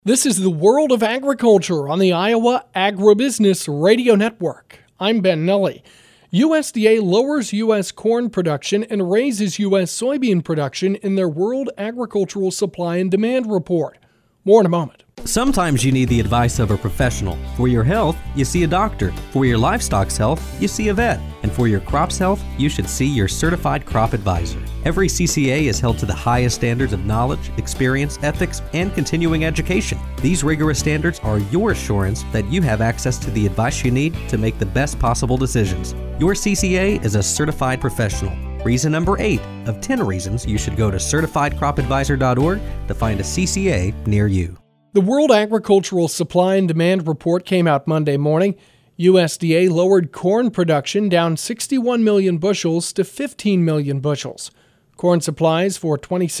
This is the World of Agriculture on the Iowa Agribusiness Radio Network. I'm Ben Nuelle. USDA lowers U.S. corn production and raises U.S. soybean production in their World Agricultural Supply and Demand Report. More in a moment. Sometimes you need the advice of a professional. For your health, you see a doctor. For your livestock's health, you see a vet. And for your crop's health, you should see your certified crop advisor. Every CCA is held to the highest standards of knowledge, experience, ethics, and continuing education. These rigorous standards are your assurance that you have access to the advice you need to make the best possible decisions. Your CCA is a certified professional. Reason number 8 of 10 reasons you should go to certifiedcropadvisor.org to find a CCA near you. The World Agricultural Supply and Demand Report came out Monday morning. USDA lowered corn production down 61 million bushels to 15 million bushels. Corn supplies for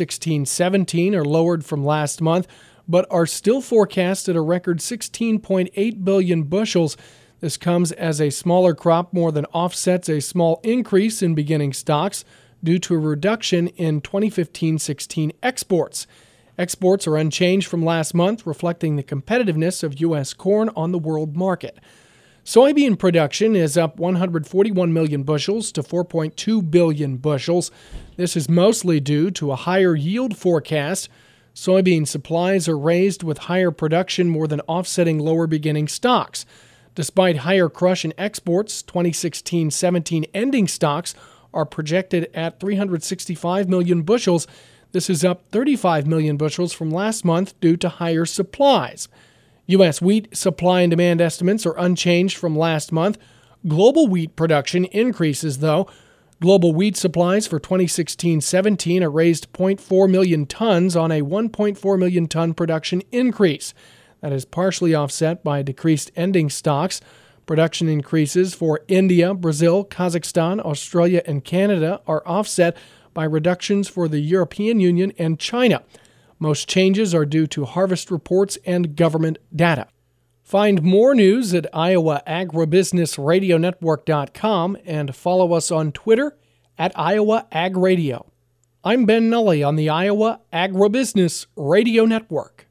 2016-17 are lowered from last month, but are still forecast at a record 16.8 billion bushels. This comes as a smaller crop more than offsets a small increase in beginning stocks due to a reduction in 2015-16 exports. Exports are unchanged from last month, reflecting the competitiveness of U.S. corn on the world market. Soybean production is up 141 million bushels to 4.2 billion bushels. This is mostly due to a higher yield forecast. Soybean supplies are raised with higher production more than offsetting lower beginning stocks. Despite higher crush and exports, 2016-17 ending stocks are projected at 365 million bushels. This is up 35 million bushels from last month due to higher supplies. U.S. wheat supply and demand estimates are unchanged from last month. Global wheat production increases, though. Global wheat supplies for 2016-17 are raised 0.4 million tons on a 1.4 million ton production increase. That is partially offset by decreased ending stocks. Production increases for India, Brazil, Kazakhstan, Australia, and Canada are offset by reductions for the European Union and China. Most changes are due to harvest reports and government data. Find more news at iowaagribusinessradionetwork.com and follow us on Twitter at @IowaAgRadio. I'm Ben Nuelle on the Iowa Agribusiness Radio Network.